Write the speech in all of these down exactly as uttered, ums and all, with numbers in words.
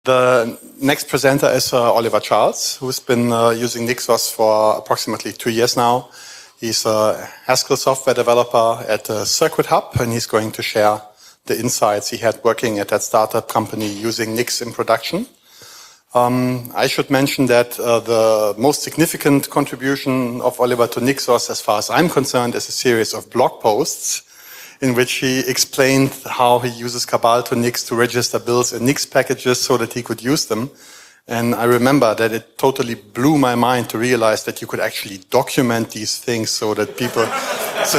The next presenter is uh, Oliver Charles, who's been uh, using Nixos for approximately two years now. He's a Haskell software developer at uh, Circuit Hub, and he's going to share the insights he had working at that startup company using Nix in production. Um, I should mention that uh, the most significant contribution of Oliver to Nixos, as far as I'm concerned, is a series of blog posts in which he explained how he uses Cabal to Nix to register bills in Nix packages so that he could use them. And I remember that it totally blew my mind to realize that you could actually document these things so that people... so,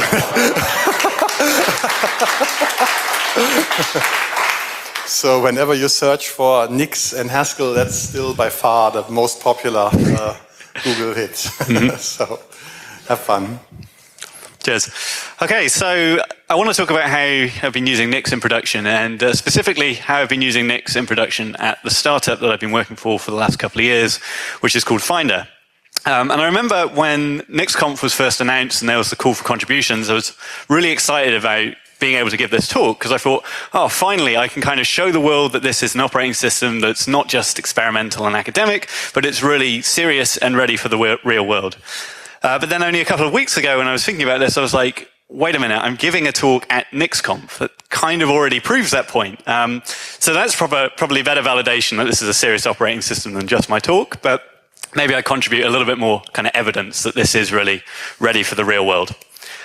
so whenever you search for Nix and Haskell, that's still by far the most popular uh, Google hit. Mm-hmm. So have fun. Cheers. Okay, so I want to talk about how I've been using Nix in production, and uh, specifically how I've been using Nix in production at the startup that I've been working for for the last couple of years, which is called Finder. Um, and I remember when NixConf was first announced and there was the call for contributions, I was really excited about being able to give this talk, because I thought, oh, finally, I can kind of show the world that this is an operating system that's not just experimental and academic, but it's really serious and ready for the real world. Uh, but then only a couple of weeks ago when I was thinking about this, I was like, wait a minute, I'm giving a talk at NixConf that kind of already proves that point. Um, so that's proper, probably better validation that this is a serious operating system than just my talk, but maybe I contribute a little bit more kind of evidence that this is really ready for the real world.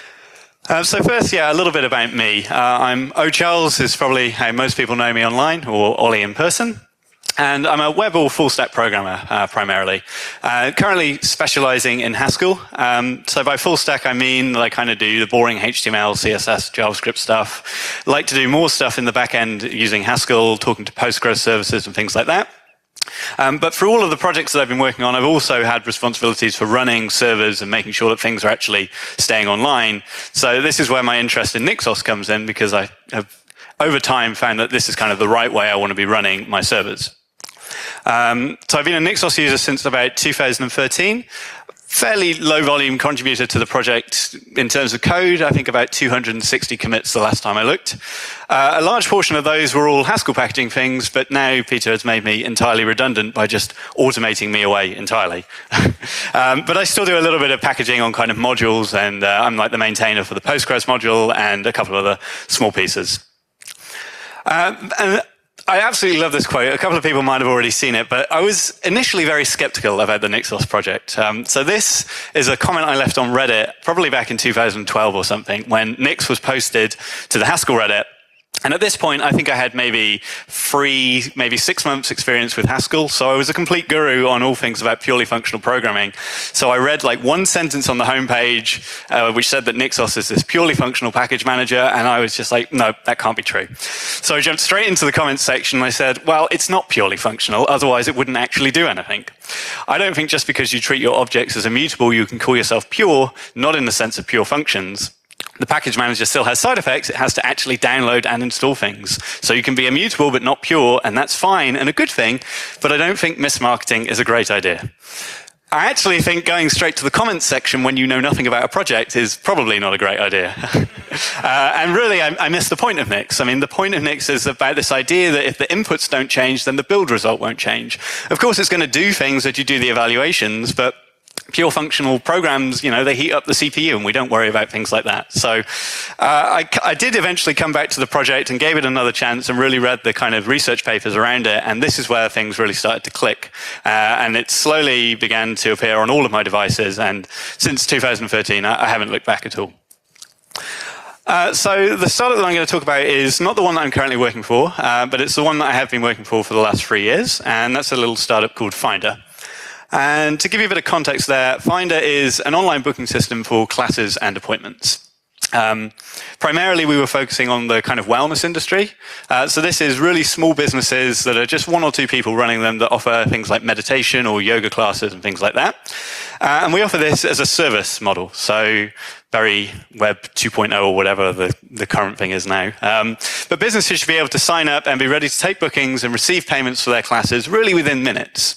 Uh, so first, yeah, a little bit about me. Uh, I'm O. Charles, is probably how most people know me online, or Ollie in person. And I'm a web or full-stack programmer, uh, primarily. Uh, currently specializing in Haskell. Um, so by full-stack, I mean that I kind of do the boring H T M L, C S S, JavaScript stuff. I like to do more stuff in the back end using Haskell, talking to Postgres services and things like that. Um, but for all of the projects that I've been working on, I've also had responsibilities for running servers and making sure that things are actually staying online. So this is where my interest in Nixos comes in, because I have, over time, found that this is kind of the right way I want to be running my servers. Um, so I've been a Nixos user since about two thousand thirteen. Fairly low volume contributor to the project in terms of code. I think about two hundred sixty commits the last time I looked. Uh, a large portion of those were all Haskell packaging things, but now Peter has made me entirely redundant by just automating me away entirely. um, but I still do a little bit of packaging on kind of modules, and uh, I'm like the maintainer for the Postgres module and a couple of other small pieces. Um, and I absolutely love this quote. A couple of people might have already seen it, but I was initially very skeptical about the Nixos project. Um, so this is a comment I left on Reddit, probably back in two thousand twelve or something, when Nix was posted to the Haskell Reddit. And at this point, I think I had maybe three, maybe six months experience with Haskell. So I was a complete guru on all things about purely functional programming. So I read like one sentence on the homepage, uh, which said that Nixos is this purely functional package manager. And I was just like, no, that can't be true. So I jumped straight into the comments section. And I said, well, it's not purely functional. Otherwise, it wouldn't actually do anything. I don't think just because you treat your objects as immutable, you can call yourself pure, not in the sense of pure functions. The package manager still has side effects. It has to actually download and install things. So you can be immutable but not pure, and that's fine and a good thing, but I don't think mismarketing is a great idea. I actually think going straight to the comments section when you know nothing about a project is probably not a great idea. uh, and really, I, I miss the point of Nix. I mean, the point of Nix is about this idea that if the inputs don't change, then the build result won't change. Of course, it's going to do things that you do the evaluations, but pure functional programs, you know, they heat up the C P U and we don't worry about things like that. So uh, I, I did eventually come back to the project and gave it another chance and really read the kind of research papers around it. And this is where things really started to click. Uh, and it slowly began to appear on all of my devices. And since two thousand thirteen, I, I haven't looked back at all. Uh, so the startup that I'm going to talk about is not the one that I'm currently working for, uh, but it's the one that I have been working for for the last three years. And that's a little startup called Finder. And to give you a bit of context there, Finder is an online booking system for classes and appointments. Um, primarily, we were focusing on the kind of wellness industry. Uh, so this is really small businesses that are just one or two people running them that offer things like meditation or yoga classes and things like that. Uh, and we offer this as a service model. So very Web two point oh or whatever the, the current thing is now. Um, but businesses should be able to sign up and be ready to take bookings and receive payments for their classes really within minutes.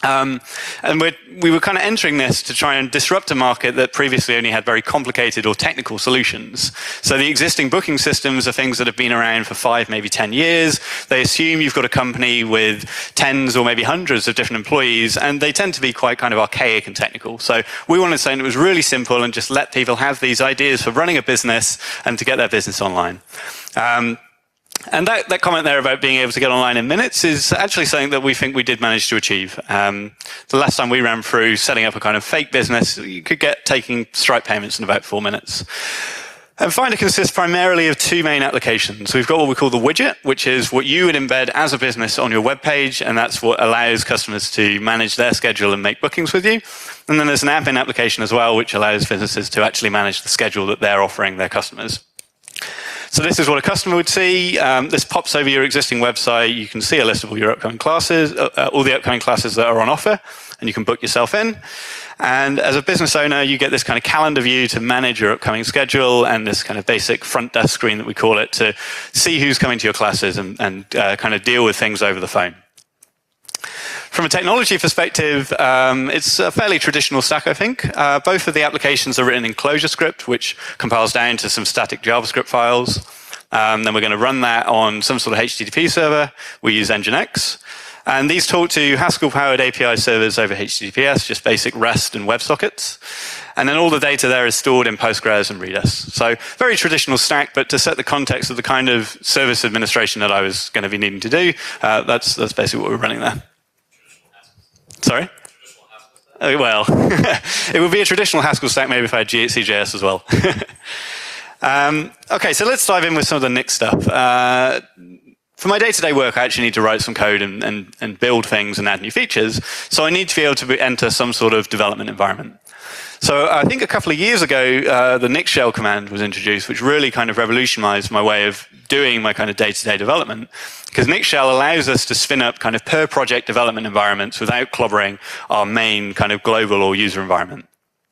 Um, and we're, we were kind of entering this to try and disrupt a market that previously only had very complicated or technical solutions. So the existing booking systems are things that have been around for five, maybe ten years. They assume you've got a company with tens or maybe hundreds of different employees, and they tend to be quite kind of archaic and technical. So we wanted something that was really simple and just let people have these ideas for running a business and to get their business online. Um, And that, that comment there about being able to get online in minutes is actually something that we think we did manage to achieve. Um, the last time we ran through setting up a kind of fake business, you could get taking Stripe payments in about four minutes. And Finder consists primarily of two main applications. We've got what we call the widget, which is what you would embed as a business on your web page, and that's what allows customers to manage their schedule and make bookings with you. And then there's an app-in application as well, which allows businesses to actually manage the schedule that they're offering their customers. So this is what a customer would see. Um, this pops over your existing website. You can see a list of all your upcoming classes, uh, uh, all the upcoming classes that are on offer, and you can book yourself in. And as a business owner, you get this kind of calendar view to manage your upcoming schedule, and this kind of basic front desk screen that we call it to see who's coming to your classes and, and uh, kind of deal with things over the phone. From a technology perspective, um, it's a fairly traditional stack, I think. Uh, both of the applications are written in ClojureScript, which compiles down to some static JavaScript files. Um, then we're going to run that on some sort of H T T P server. We use Nginx. And these talk to Haskell-powered A P I servers over H T T P S, just basic REST and WebSockets. And then all the data there is stored in Postgres and Redis. So very traditional stack, but to set the context of the kind of service administration that I was going to be needing to do, uh, that's, that's basically what we're running there. Sorry? Oh, well, it would be a traditional Haskell stack maybe if I had G H C J S as well. um, okay, so let's dive in with some of the Nix stuff. Uh, for my day-to-day work, I actually need to write some code and, and, and build things and add new features. So I need to be able to be, enter some sort of development environment. So I think a couple of years ago, uh, the Nix shell command was introduced, which really kind of revolutionized my way of doing my kind of day-to-day development. Because Nix shell allows us to spin up kind of per project development environments without clobbering our main kind of global or user environment.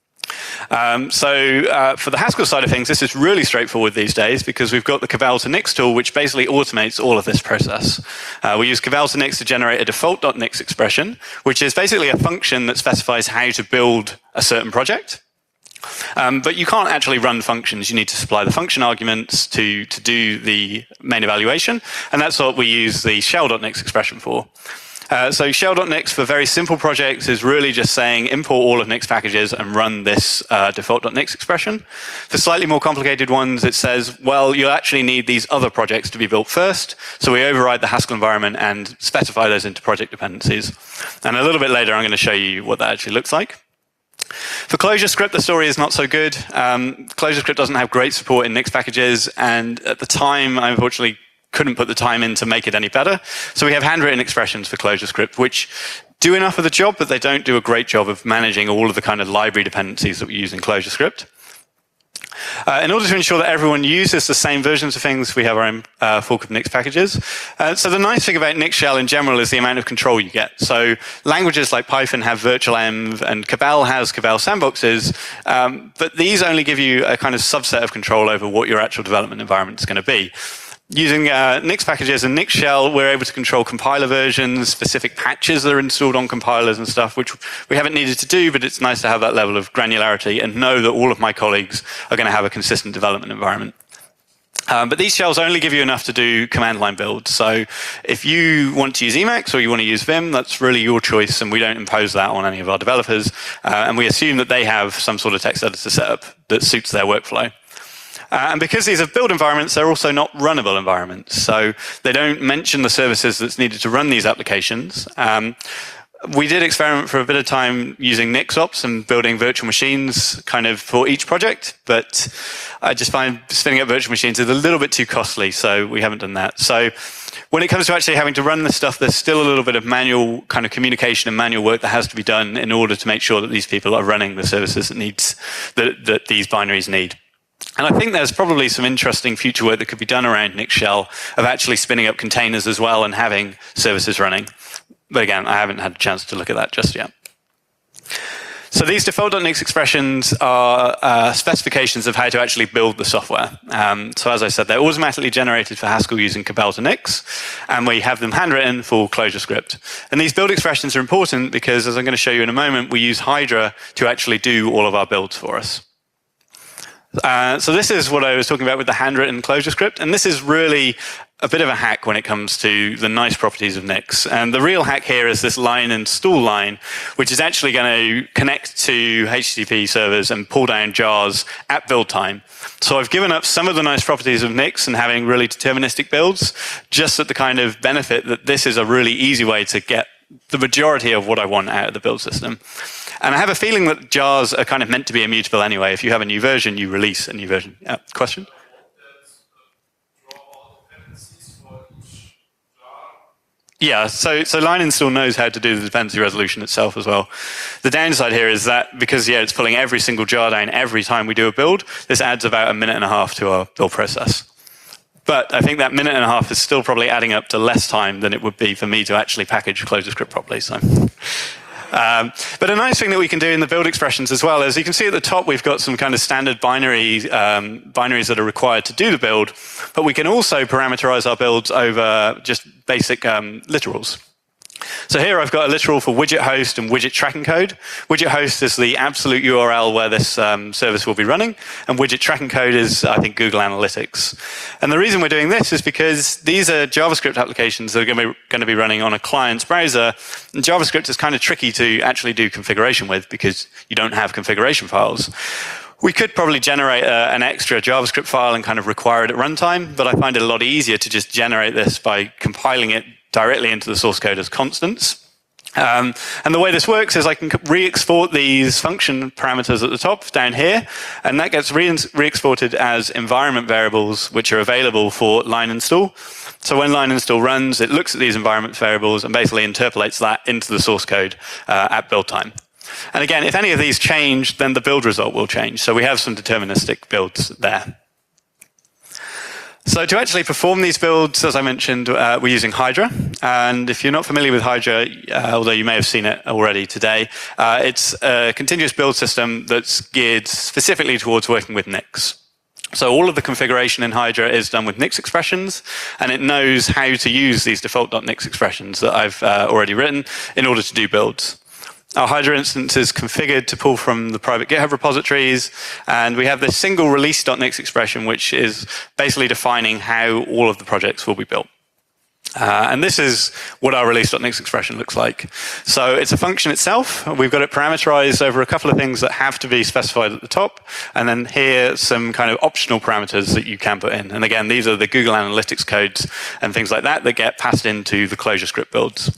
Um, so uh, for the Haskell side of things, this is really straightforward these days because we've got the Cabal to Nix tool, which basically automates all of this process. Uh, we use Cabal to Nix to generate a default.nix expression, which is basically a function that specifies how to build a certain project. Um, but you can't actually run functions. You need to supply the function arguments to, to do the main evaluation, and that's what we use the shell.nix expression for. Uh, so shell.nix for very simple projects is really just saying import all of Nix packages and run this uh, default.nix expression. For slightly more complicated ones, it says, well, you'll actually need these other projects to be built first. So we override the Haskell environment and specify those into project dependencies. And a little bit later, I'm going to show you what that actually looks like. For ClojureScript, the story is not so good. Um, ClojureScript doesn't have great support in Nix packages, and at the time, I unfortunately couldn't put the time in to make it any better. So we have handwritten expressions for ClojureScript, which do enough of the job, but they don't do a great job of managing all of the kind of library dependencies that we use in ClojureScript. Uh, in order to ensure that everyone uses the same versions of things, we have our own uh, fork of Nix packages. Uh, so the nice thing about Nix shell in general is the amount of control you get. So languages like Python have virtualenv, and Cabal has Cabal sandboxes, um, but these only give you a kind of subset of control over what your actual development environment is going to be. Using uh, Nix packages and Nix shell, we're able to control compiler versions, specific patches that are installed on compilers and stuff, which we haven't needed to do, but it's nice to have that level of granularity and know that all of my colleagues are going to have a consistent development environment. Um, but these shells only give you enough to do command line builds. So if you want to use Emacs or you want to use Vim, that's really your choice, and we don't impose that on any of our developers. Uh, and we assume that they have some sort of text editor setup that suits their workflow. Uh, and because these are build environments, they're also not runnable environments. So they don't mention the services that's needed to run these applications. Um, we did experiment for a bit of time using NixOps and building virtual machines kind of for each project, but I just find spinning up virtual machines is a little bit too costly, so we haven't done that. So when it comes to actually having to run this stuff, there's still a little bit of manual kind of communication and manual work that has to be done in order to make sure that these people are running the services that needs that, that these binaries need. And I think there's probably some interesting future work that could be done around Nix shell of actually spinning up containers as well and having services running. But again, I haven't had a chance to look at that just yet. So these default.nix expressions are uh, specifications of how to actually build the software. Um, so as I said, they're automatically generated for Haskell using Cabal to Nix, and we have them handwritten for ClojureScript. And these build expressions are important because, as I'm going to show you in a moment, we use Hydra to actually do all of our builds for us. Uh, so this is what I was talking about with the handwritten ClojureScript, and this is really a bit of a hack when it comes to the nice properties of Nix. And the real hack here is this line install line, which is actually going to connect to H T T P servers and pull down jars at build time. So I've given up some of the nice properties of Nix and having really deterministic builds, just at the kind of benefit that this is a really easy way to get the majority of what I want out of the build system. And I have a feeling that jars are kind of meant to be immutable anyway. If you have a new version, you release a new version. Yeah, question? Yeah, so, so line install knows how to do the dependency resolution itself as well. The downside here is that because, yeah, it's pulling every single jar down every time we do a build, this adds about a minute and a half to our build process. But I think that minute and a half is still probably adding up to less time than it would be for me to actually package ClojureScript properly. So. Um, but a nice thing that we can do in the build expressions as well is you can see at the top we've got some kind of standard binary, um, binaries that are required to do the build, but we can also parameterize our builds over just basic um, literals. So here I've got a literal for widget host and widget tracking code. Widget host is the absolute U R L where this um, service will be running, and widget tracking code is, I think, Google Analytics. And the reason we're doing this is because these are JavaScript applications that are going to be, going to be running on a client's browser, and JavaScript is kind of tricky to actually do configuration with because you don't have configuration files. We could probably generate a, an extra JavaScript file and kind of require it at runtime, but I find it a lot easier to just generate this by compiling it directly into the source code as constants. Um, and the way this works is I can re-export these function parameters at the top down here, and that gets re-exported as environment variables, which are available for line install. So when line install runs, it looks at these environment variables and basically interpolates that into the source code uh, at build time. And again, if any of these change, then the build result will change. So we have some deterministic builds there. So to actually perform these builds, as I mentioned, uh, we're using Hydra. And if you're not familiar with Hydra, uh, although you may have seen it already today, uh, it's a continuous build system that's geared specifically towards working with Nix. So all of the configuration in Hydra is done with Nix expressions, and it knows how to use these default.nix expressions that I've uh, already written in order to do builds. Our Hydra instance is configured to pull from the private GitHub repositories, and we have this single release.nix expression, which is basically defining how all of the projects will be built. Uh, and this is what our release.nix expression looks like. So it's a function itself. We've got it parameterized over a couple of things that have to be specified at the top, and then here some kind of optional parameters that you can put in. And again, these are the Google Analytics codes and things like that that get passed into the ClojureScript builds.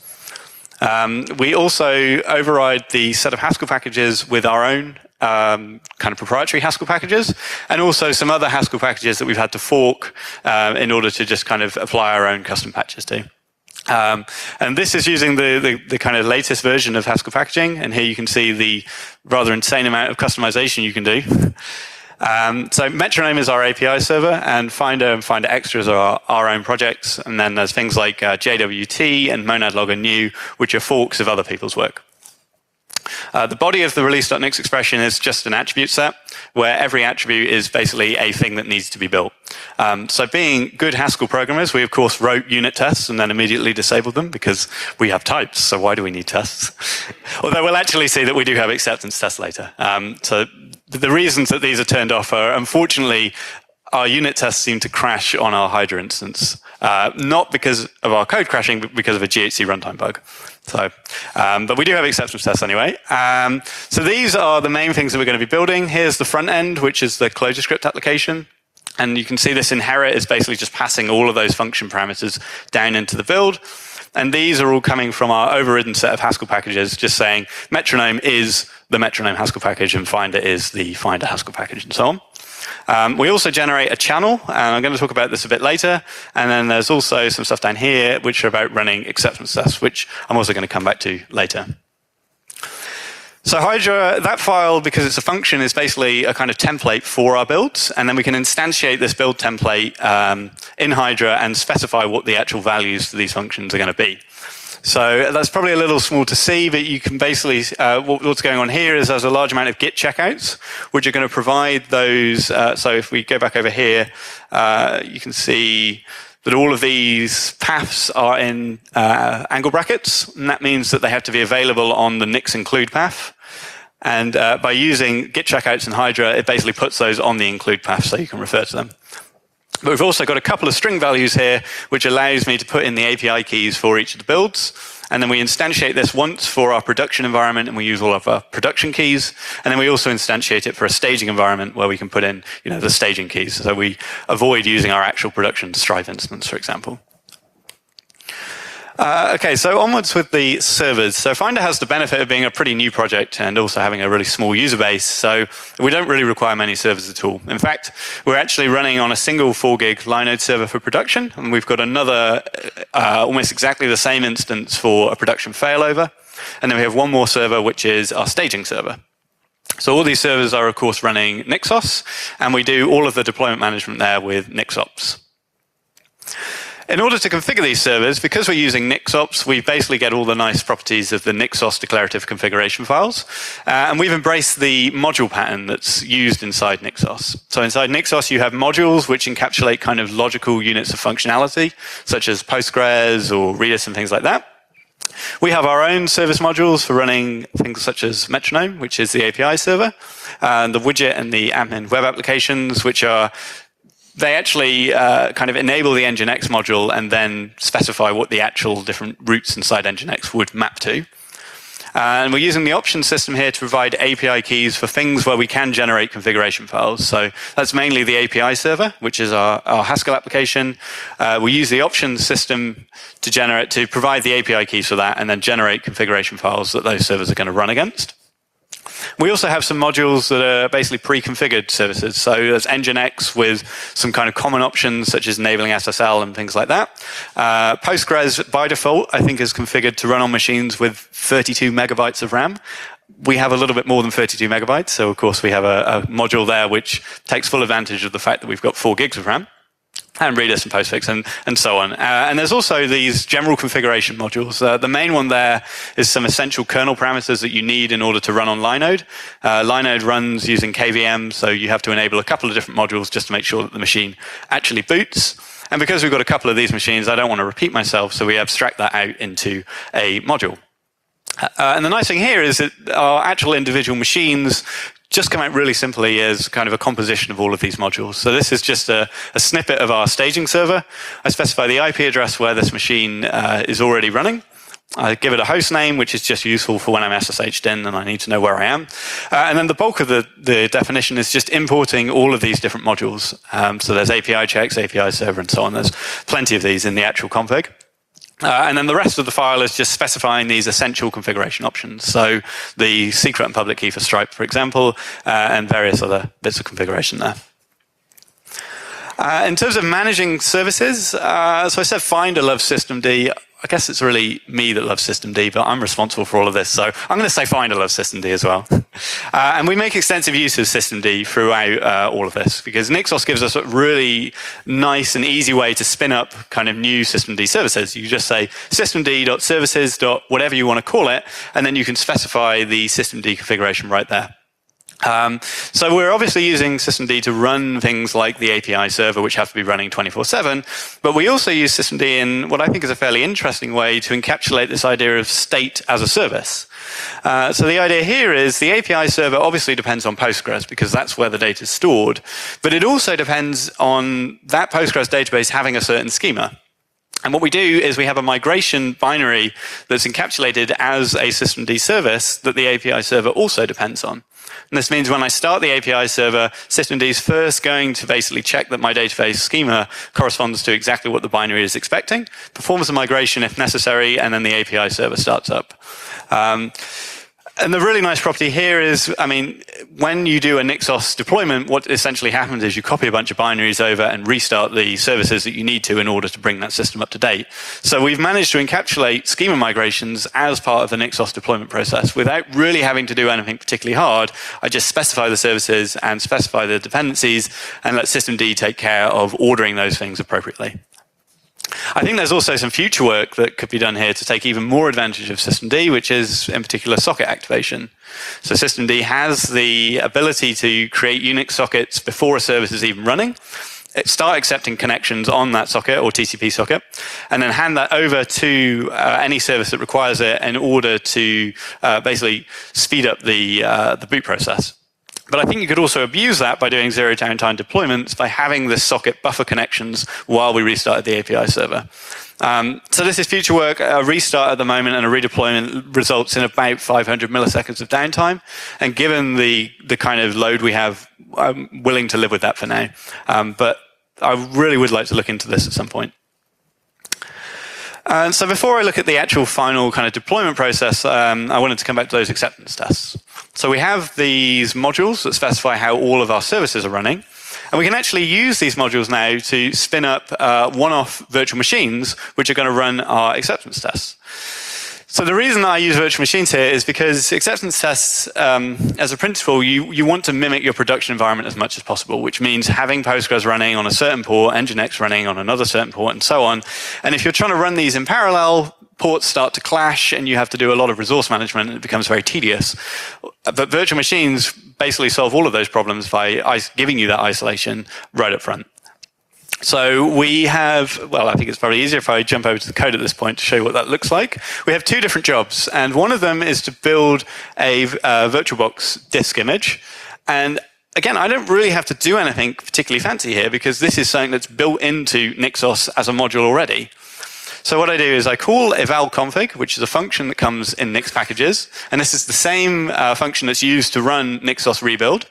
Um, we also override the set of Haskell packages with our own um, kind of proprietary Haskell packages, and also some other Haskell packages that we've had to fork uh, in order to just kind of apply our own custom patches to. Um, and this is using the, the, the kind of latest version of Haskell packaging, and here you can see the rather insane amount of customization you can do. Um, so Metronome is our A P I server, and Finder and Finder Extras are our, our own projects. And then there's things like uh, J W T and Monad Logger New, which are forks of other people's work. Uh, the body of the release.nix expression is just an attribute set, where every attribute is basically a thing that needs to be built. Um, so being good Haskell programmers, we of course wrote unit tests and then immediately disabled them because we have types, so why do we need tests? Although we'll actually see that we do have acceptance tests later. Um, so the reasons that these are turned off are, unfortunately, our unit tests seem to crash on our Hydra instance. Uh, not because of our code crashing, but because of a G H C runtime bug. So, um, but we do have acceptance tests anyway. Um, so these are the main things that we're going to be building. Here's the front end, which is the ClojureScript application. And you can see this inherit is basically just passing all of those function parameters down into the build. And these are all coming from our overridden set of Haskell packages, just saying Metronome is the Metronome Haskell package and Finder is the Finder Haskell package and so on. Um, we also generate a channel, and I'm going to talk about this a bit later. And then there's also some stuff down here, which are about running acceptance tests, which I'm also going to come back to later. So Hydra, that file, because it's a function, is basically a kind of template for our builds. And then we can instantiate this build template um, in Hydra and specify what the actual values for these functions are going to be. So that's probably a little small to see, but you can basically, uh, what's going on here is there's a large amount of Git checkouts, which are going to provide those. Uh, so if we go back over here, uh, you can see that all of these paths are in uh, angle brackets, and that means that they have to be available on the Nix include path. And uh, by using Git checkouts and Hydra, it basically puts those on the include path so you can refer to them. But we've also got a couple of string values here, which allows me to put in the A P I keys for each of the builds. And then we instantiate this once for our production environment, and we use all of our production keys. And then we also instantiate it for a staging environment where we can put in, you know, the staging keys. So we avoid using our actual production Stripe instance, for example. Uh, okay, so onwards with the servers. So Finder has the benefit of being a pretty new project and also having a really small user base. So we don't really require many servers at all. In fact, we're actually running on a single four gig Linode server for production, and we've got another uh, almost exactly the same instance for a production failover. And then we have one more server, which is our staging server. So all these servers are, of course, running Nixos, and we do all of the deployment management there with NixOps. In order to configure these servers, because we're using NixOps, we basically get all the nice properties of the Nixos declarative configuration files. Uh, and we've embraced the module pattern that's used inside Nixos. So inside Nixos, you have modules which encapsulate kind of logical units of functionality, such as Postgres or Redis and things like that. We have our own service modules for running things such as Metronome, which is the A P I server, and the widget and the admin web applications, which are They actually uh, kind of enable the Nginx module and then specify what the actual different routes inside Nginx would map to. Uh, and we're using the options system here to provide A P I keys for things where we can generate configuration files. So that's mainly the A P I server, which is our, our Haskell application. Uh, we use the options system to generate, to provide the A P I keys for that and then generate configuration files that those servers are going to run against. We also have some modules that are basically pre-configured services. So there's Nginx with some kind of common options, such as enabling S S L and things like that. Uh, Postgres, by default, I think is configured to run on machines with thirty-two megabytes of RAM. We have a little bit more than thirty-two megabytes. So, of course, we have a, a module there which takes full advantage of the fact that we've got four gigs of RAM. And Redis and Postfix and, and so on. Uh, and there's also these general configuration modules. Uh, the main one there is some essential kernel parameters that you need in order to run on Linode. Uh, Linode runs using K V M, so you have to enable a couple of different modules just to make sure that the machine actually boots. And because we've got a couple of these machines, I don't want to repeat myself, so we abstract that out into a module. Uh, and the nice thing here is that our actual individual machines just come out really simply as kind of a composition of all of these modules. So this is just a, a snippet of our staging server. I specify the I P address where this machine uh, is already running. I give it a host name, which is just useful for when I'm S S H'd in and I need to know where I am. Uh, and then the bulk of the, the definition is just importing all of these different modules. Um, so there's A P I checks, A P I server, and so on. There's plenty of these in the actual config. Uh, and then the rest of the file is just specifying these essential configuration options. So the secret and public key for Stripe, for example, uh, and various other bits of configuration there. Uh, in terms of managing services, uh, so I said Finder loves systemd. I guess it's really me that loves systemd, but I'm responsible for all of this. So I'm going to say Finder loves systemd as well. uh, and we make extensive use of systemd throughout uh, all of this, because Nixos gives us a really nice and easy way to spin up kind of new systemd services. You just say systemd.services. whatever you want to call it, and then you can specify the systemd configuration right there. Um, so we're obviously using systemd to run things like the A P I server, which have to be running twenty-four seven, but we also use systemd in what I think is a fairly interesting way to encapsulate this idea of state as a service. Uh, so the idea here is the A P I server obviously depends on Postgres because that's where the data is stored, but it also depends on that Postgres database having a certain schema. And what we do is we have a migration binary that's encapsulated as a systemd service that the A P I server also depends on. And this means when I start the A P I server, systemd is first going to basically check that my database schema corresponds to exactly what the binary is expecting, performs a migration if necessary, and then the A P I server starts up. Um, And the really nice property here is, I mean, when you do a Nixos deployment, what essentially happens is you copy a bunch of binaries over and restart the services that you need to in order to bring that system up to date. So we've managed to encapsulate schema migrations as part of the Nixos deployment process without really having to do anything particularly hard. I just specify the services and specify the dependencies and let systemd take care of ordering those things appropriately. I think there's also some future work that could be done here to take even more advantage of systemd, which is in particular socket activation. So systemd has the ability to create Unix sockets before a service is even running, it start accepting connections on that socket or T C P socket, and then hand that over to uh, any service that requires it in order to uh, basically speed up the, uh, the boot process. But I think you could also abuse that by doing zero downtime deployments by having this socket buffer connections while we restarted the A P I server. Um, so this is future work. A restart at the moment and a redeployment results in about five hundred milliseconds of downtime. And given the, the kind of load we have, I'm willing to live with that for now. Um, but I really would like to look into this at some point. And so before I look at the actual final kind of deployment process, um, I wanted to come back to those acceptance tests. So we have these modules that specify how all of our services are running. And we can actually use these modules now to spin up uh, one-off virtual machines which are going to run our acceptance tests. So the reason I use virtual machines here is because acceptance tests, um, as a principle, you, you want to mimic your production environment as much as possible, which means having Postgres running on a certain port, Nginx running on another certain port, and so on. And if you're trying to run these in parallel, ports start to clash, and you have to do a lot of resource management, and it becomes very tedious. But virtual machines basically solve all of those problems by giving you that isolation right up front. So we have, well, I think it's probably easier if I jump over to the code at this point to show you what that looks like. We have two different jobs, and one of them is to build a uh, VirtualBox disk image. And again, I don't really have to do anything particularly fancy here because this is something that's built into Nixos as a module already. So what I do is I call evalconfig, which is a function that comes in Nix packages. And this is the same uh, function that's used to run Nixos rebuild.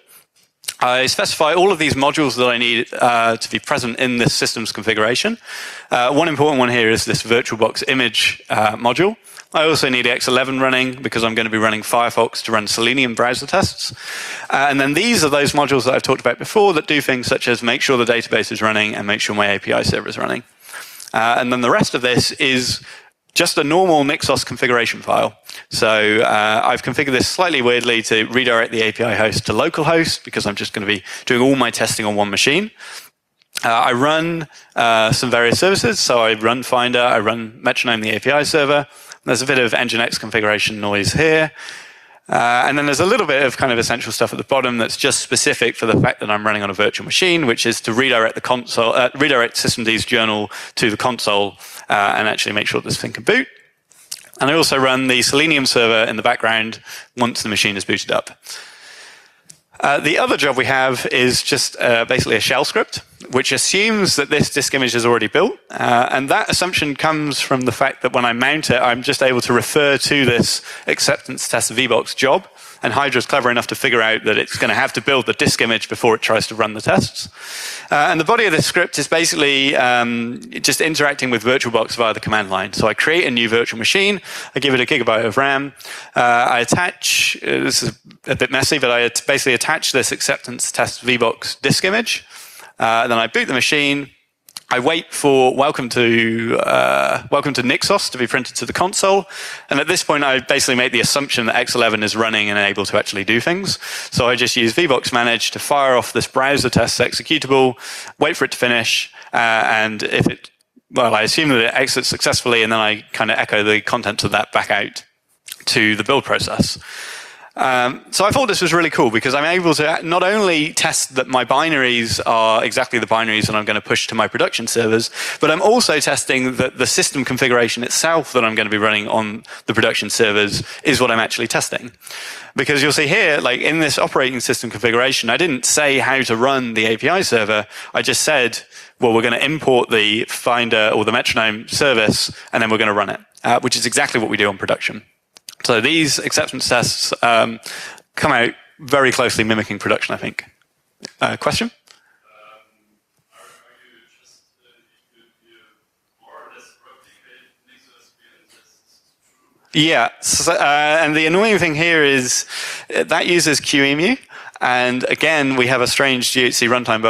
I specify all of these modules that I need uh, to be present in this system's configuration. Uh, one important one here is this VirtualBox image uh, module. I also need X eleven running because I'm going to be running Firefox to run Selenium browser tests. Uh, and then these are those modules that I've talked about before that do things such as make sure the database is running and make sure my A P I server is running. Uh, and then the rest of this is just a normal Nixos configuration file. So uh, I've configured this slightly weirdly to redirect the A P I host to localhost because I'm just going to be doing all my testing on one machine. Uh, I run uh, some various services. So I run Finder, I run Metronome, the A P I server. There's a bit of Nginx configuration noise here. Uh, and then there's a little bit of kind of essential stuff at the bottom that's just specific for the fact that I'm running on a virtual machine, which is to redirect the console, uh, redirect systemd's journal to the console uh, and actually make sure this thing can boot. And I also run the Selenium server in the background once the machine is booted up. Uh, the other job we have is just uh, basically a shell script, which assumes that this disk image is already built. Uh, and that assumption comes from the fact that when I mount it, I'm just able to refer to this acceptance test VBox job. And Hydra is clever enough to figure out that it's going to have to build the disk image before it tries to run the tests. Uh, and the body of this script is basically um, just interacting with VirtualBox via the command line. So I create a new virtual machine. I give it a gigabyte of RAM. Uh, I attach, uh, this is a bit messy, but I basically attach this acceptance test VBox disk image. Uh, then I boot the machine. I wait for welcome to uh, welcome to Nixos to be printed to the console, and at this point I basically make the assumption that X eleven is running and able to actually do things. So I just use VBox manage to fire off this browser test executable, wait for it to finish, uh, and if it, well, I assume that it exits successfully, and then I kind of echo the contents of that back out to the build process. Um, so I thought this was really cool because I'm able to not only test that my binaries are exactly the binaries that I'm going to push to my production servers, but I'm also testing that the system configuration itself that I'm going to be running on the production servers is what I'm actually testing. Because you'll see here, like in this operating system configuration, I didn't say how to run the A P I server. I just said, well, we're going to import the Finder or the Metronome service, and then we're going to run it, uh, which is exactly what we do on production. So these acceptance tests um, come out very closely mimicking production, I think. Uh, question? Um, are, are you just, uh, you, you more or less replicate Nixos tests through? Yeah, so, uh, and the annoying thing here is that uses QEMU, and again, we have a strange G H C runtime bug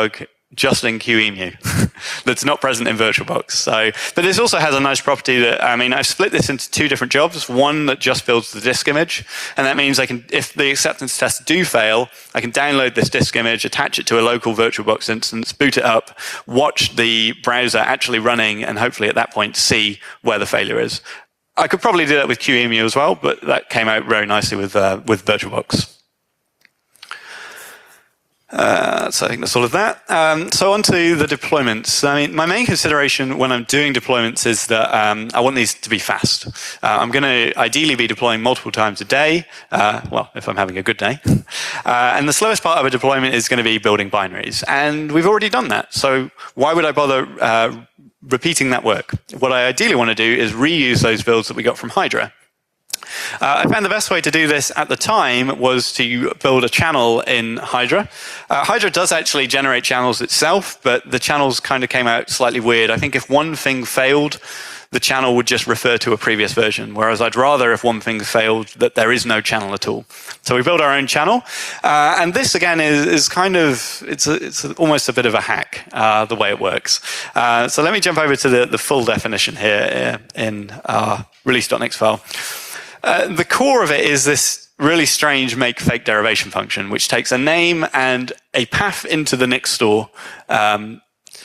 just in QEMU that's not present in VirtualBox. So, but this also has a nice property that, I mean, I've split this into two different jobs. One that just builds the disk image, and that means I can, if the acceptance tests do fail, I can download this disk image, attach it to a local VirtualBox instance, boot it up, watch the browser actually running, and hopefully at that point see where the failure is. I could probably do that with QEMU as well, but that came out very nicely with uh, with VirtualBox. Uh, so I think that's all of that. Um, so on to the deployments. I mean, my main consideration when I'm doing deployments is that um, I want these to be fast. Uh, I'm going to ideally be deploying multiple times a day, uh, well, if I'm having a good day. Uh, and the slowest part of a deployment is going to be building binaries. And we've already done that. So why would I bother uh, repeating that work? What I ideally want to do is reuse those builds that we got from Hydra. Uh, I found the best way to do this at the time was to build a channel in Hydra. Uh, Hydra does actually generate channels itself, but the channels kind of came out slightly weird. I think if one thing failed, the channel would just refer to a previous version, whereas I'd rather, if one thing failed, that there is no channel at all. So we built our own channel, uh, and this again is, is kind of, it's, a, it's a, almost a bit of a hack, uh, the way it works. Uh, so let me jump over to the, the full definition here in our release.nix file. Uh, the core of it is this really strange make fake derivation function, which takes a name and a path into the Nix store, um,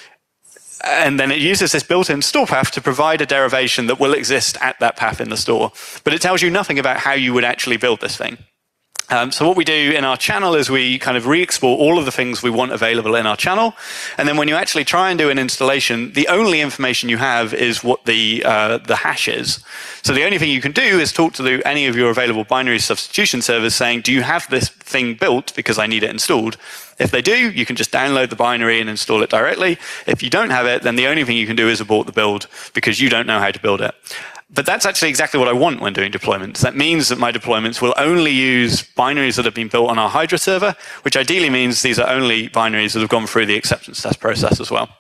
and then it uses this built-in store path to provide a derivation that will exist at that path in the store. But it tells you nothing about how you would actually build this thing. Um, so what we do in our channel is we kind of re-export all of the things we want available in our channel. And then when you actually try and do an installation, the only information you have is what the uh, the hash is. So the only thing you can do is talk to the, any of your available binary substitution servers saying, do you have this thing built because I need it installed? If they do, you can just download the binary and install it directly. If you don't have it, then the only thing you can do is abort the build because you don't know how to build it. But that's actually exactly what I want when doing deployments. That means that my deployments will only use binaries that have been built on our Hydra server, which ideally means these are only binaries that have gone through the acceptance test process as well.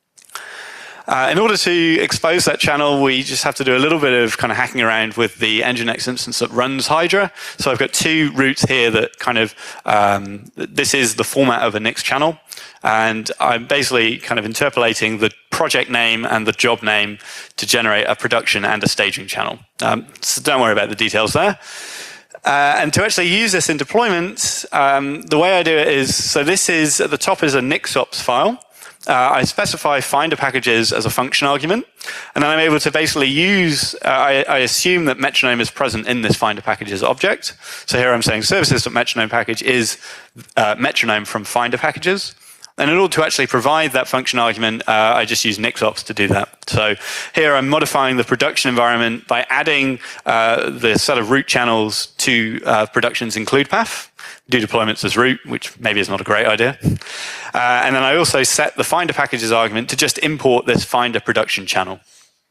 Uh, in order to expose that channel, we just have to do a little bit of kind of hacking around with the Nginx instance that runs Hydra. So I've got two routes here that kind of, um, this is the format of a Nix channel. And I'm basically kind of interpolating the project name and the job name to generate a production and a staging channel. Um, so don't worry about the details there. Uh, and to actually use this in deployment, um, the way I do it is, so this is, at the top is a NixOps file. Uh, I specify finder packages as a function argument, and then I'm able to basically use, uh, I, I assume that metronome is present in this finder packages object. So here I'm saying services.metronome package is uh, metronome from finder packages. And in order to actually provide that function argument, uh, I just use NixOps to do that. So here I'm modifying the production environment by adding uh, the set of root channels to uh, production's include path. Do deployments as root, which maybe is not a great idea. Uh, and then I also set the finder packages argument to just import this finder production channel.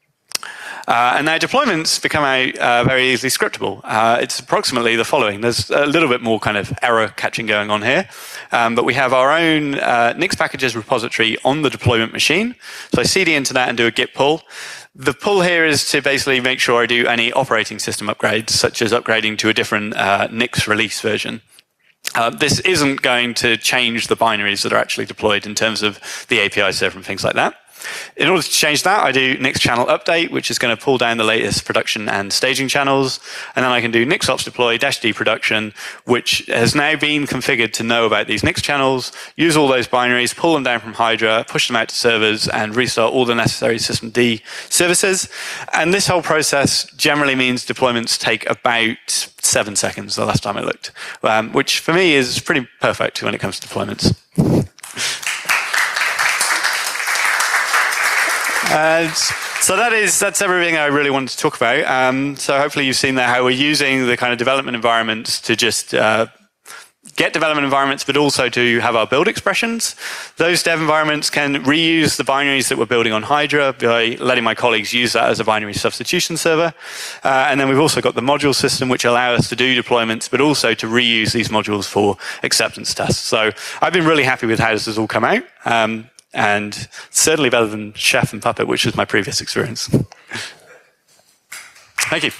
Uh, and now deployments become out uh, very easily scriptable. Uh, it's approximately the following. There's a little bit more kind of error catching going on here. Um, but we have our own uh, Nix packages repository on the deployment machine. So I cd into that and do a git pull. The pull here is to basically make sure I do any operating system upgrades, such as upgrading to a different uh, Nix release version. Uh, this isn't going to change the binaries that are actually deployed in terms of the A P I server and things like that. In order to change that, I do Nix channel update, which is going to pull down the latest production and staging channels. And then I can do NixOps deploy dash D production, which has now been configured to know about these Nix channels, use all those binaries, pull them down from Hydra, push them out to servers, and restart all the necessary systemd services. And this whole process generally means deployments take about seven seconds, the last time I looked, um, which for me is pretty perfect when it comes to deployments. Uh, so that is, that's everything I really wanted to talk about. Um, so hopefully you've seen there how we're using the kind of development environments to just uh, get development environments, but also to have our build expressions. Those dev environments can reuse the binaries that we're building on Hydra by letting my colleagues use that as a binary substitution server. Uh, and then we've also got the module system, which allow us to do deployments, but also to reuse these modules for acceptance tests. So I've been really happy with how this has all come out. Um, And certainly better than Chef and Puppet, which was my previous experience. Thank you.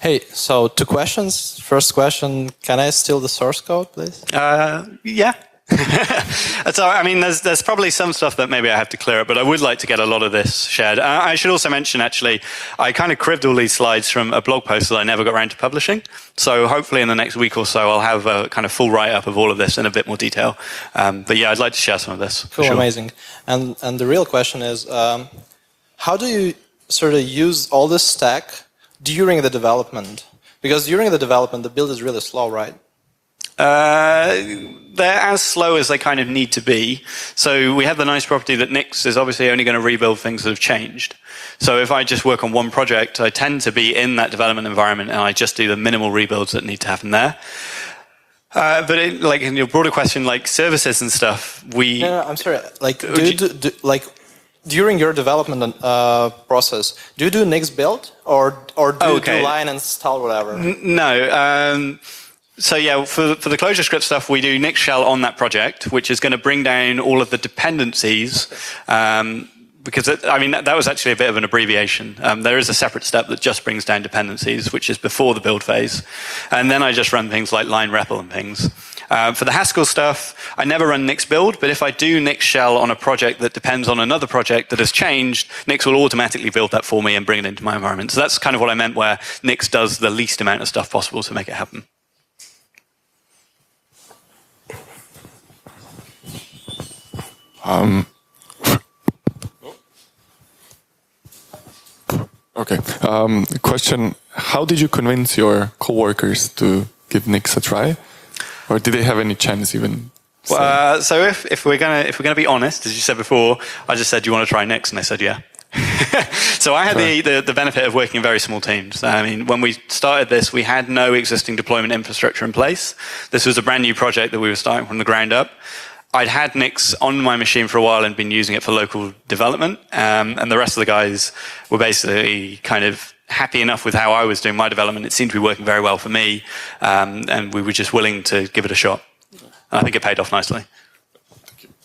Hey, so two questions. First question, can I steal the source code, please? Uh, yeah. So, I mean, there's there's probably some stuff that maybe I have to clear up, but I would like to get a lot of this shared. Uh, I should also mention, actually, I kind of cribbed all these slides from a blog post that I never got around to publishing. So hopefully in the next week or so, I'll have a kind of full write-up of all of this in a bit more detail. Um, but yeah, I'd like to share some of this. Cool, sure. Amazing. And, and the real question is, um, how do you sort of use all this stack during the development? Because during the development, the build is really slow, right? Uh, they're as slow as they kind of need to be. So we have the nice property that Nix is obviously only going to rebuild things that have changed. So if I just work on one project, I tend to be in that development environment and I just do the minimal rebuilds that need to happen there. Uh, but it, like in your broader question, like services and stuff, we... No, no, I'm sorry. Like, do you do, do, like during your development uh, process, do you do Nix build or, or do okay. you do line install whatever? N no. Um, So yeah, for, for the ClojureScript stuff, we do Nix shell on that project, which is going to bring down all of the dependencies. Um, because, it, I mean, that, that was actually a bit of an abbreviation. Um, there is a separate step that just brings down dependencies, which is before the build phase. And then I just run things like line R E P L and things. Uh, for the Haskell stuff, I never run Nix build, but if I do Nix shell on a project that depends on another project that has changed, Nix will automatically build that for me and bring it into my environment. So that's kind of what I meant where Nix does the least amount of stuff possible to make it happen. Um, okay. Um, question: how did you convince your coworkers to give Nix a try, or did they have any chance even? Well, uh, so if, if we're gonna if we're gonna be honest, as you said before, I just said, "Do you want to try Nix?" and they said, "Yeah." So I had the, the the benefit of working in very small teams. I mean, when we started this, we had no existing deployment infrastructure in place. This was a brand new project that we were starting from the ground up. I'd had Nix on my machine for a while and been using it for local development, um, and the rest of the guys were basically kind of happy enough with how I was doing my development. It seemed to be working very well for me, um, and we were just willing to give it a shot. And I think it paid off nicely. Thank you.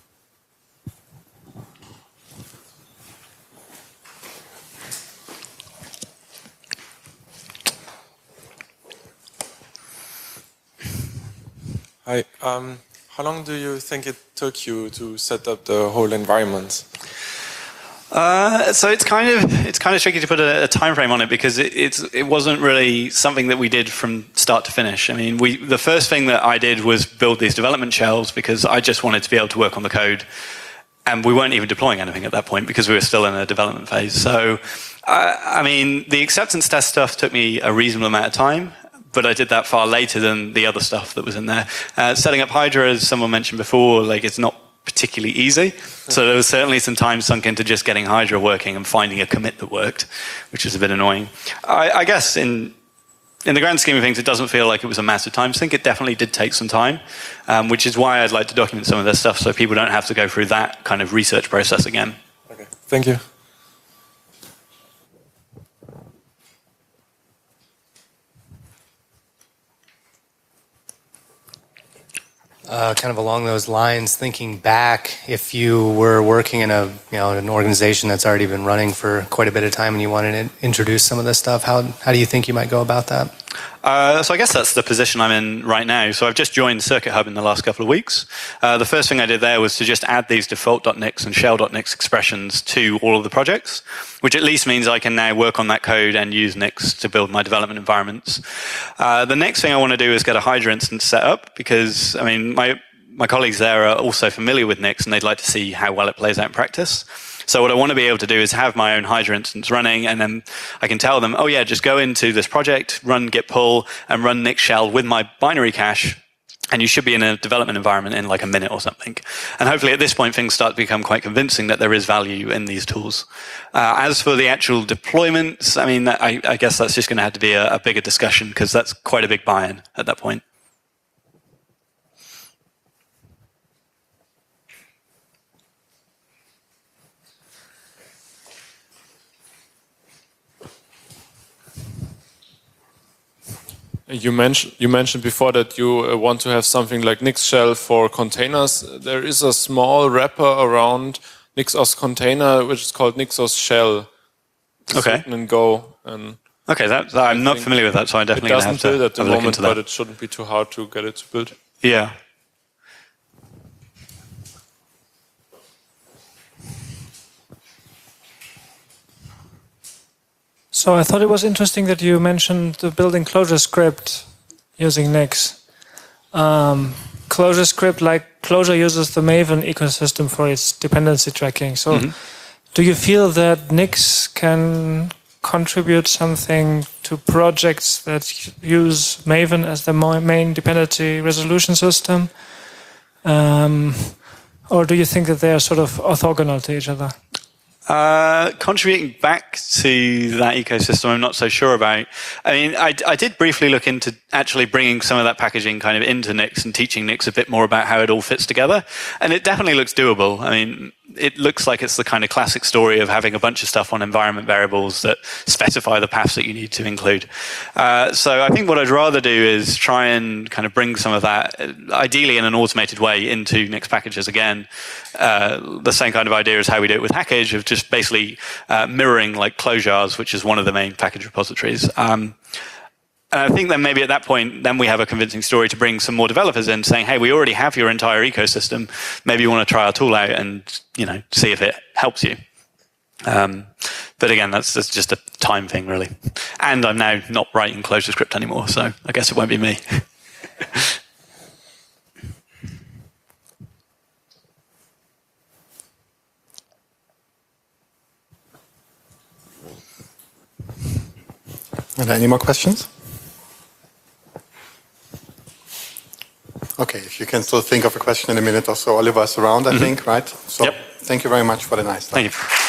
Hi. Um, how long do you think it took you to set up the whole environment? Uh, so it's kind of it's kind of tricky to put a, a time frame on it because it, it's it wasn't really something that we did from start to finish. I mean, we the first thing that I did was build these development shells because I just wanted to be able to work on the code, and we weren't even deploying anything at that point because we were still in a development phase. So, uh, I mean, the acceptance test stuff took me a reasonable amount of time, but I did that far later than the other stuff that was in there. Uh, setting up Hydra, as someone mentioned before, like it's not particularly easy. So there was certainly some time sunk into just getting Hydra working and finding a commit that worked, which is a bit annoying. I, I guess in in the grand scheme of things, it doesn't feel like it was a massive time sink. It definitely did take some time, um, which is why I'd like to document some of this stuff so people don't have to go through that kind of research process again. Okay, thank you. Uh, kind of along those lines, thinking back, if you were working in a you know an organization that's already been running for quite a bit of time and you wanted to introduce some of this stuff, how how do you think you might go about that? Uh, so I guess that's the position I'm in right now. So I've just joined Circuit Hub in the last couple of weeks. Uh, the first thing I did there was to just add these default.nix and shell.nix expressions to all of the projects, which at least means I can now work on that code and use Nix to build my development environments. Uh, the next thing I want to do is get a Hydra instance set up because, I mean, my, my colleagues there are also familiar with Nix and they'd like to see how well it plays out in practice. So what I want to be able to do is have my own Hydra instance running, and then I can tell them, oh yeah, just go into this project, run git pull, and run Nix shell with my binary cache, and you should be in a development environment in like a minute or something. And hopefully at this point, things start to become quite convincing that there is value in these tools. Uh, as for the actual deployments, I mean, I, I guess that's just going to have to be a, a bigger discussion because that's quite a big buy-in at that point. You mentioned you mentioned before that you uh, want to have something like Nix shell for containers. There is a small wrapper around Nixos container which is called Nixos shell. Okay. And Go, and Okay, that, that I'm not familiar with that, so I It definitely gonna have doesn't to build at the have a look moment, into that. but it shouldn't be too hard to get it to build. Yeah. So I thought it was interesting that you mentioned the building ClojureScript using Nix. Um, ClojureScript, like Clojure, uses the Maven ecosystem for its dependency tracking. So mm-hmm. do you feel that Nix can contribute something to projects that use Maven as the main dependency resolution system? Um, or do you think that they are sort of orthogonal to each other? Uh, contributing back to that ecosystem, I'm not so sure about. I mean, I, I did briefly look into actually bringing some of that packaging kind of into Nix and teaching Nix a bit more about how it all fits together. And it definitely looks doable. I mean, it looks like it's the kind of classic story of having a bunch of stuff on environment variables that specify the paths that you need to include. Uh, so I think what I'd rather do is try and kind of bring some of that, ideally in an automated way, into Nix packages again. Uh, the same kind of idea as how we do it with Hackage, of just basically uh, mirroring like Clojars, which is one of the main package repositories. Um, And I think then maybe at that point, then we have a convincing story to bring some more developers in, saying, hey, we already have your entire ecosystem. Maybe you want to try our tool out and, you know, see if it helps you. Um, but again, that's, that's just a time thing, really. And I'm now not writing ClojureScript anymore, so I guess it won't be me. Are there any more questions? Okay, if you can still think of a question in a minute or so, Oliver is around, I mm-hmm. think, right? So yep. Thank you very much for the nice time. Thank you.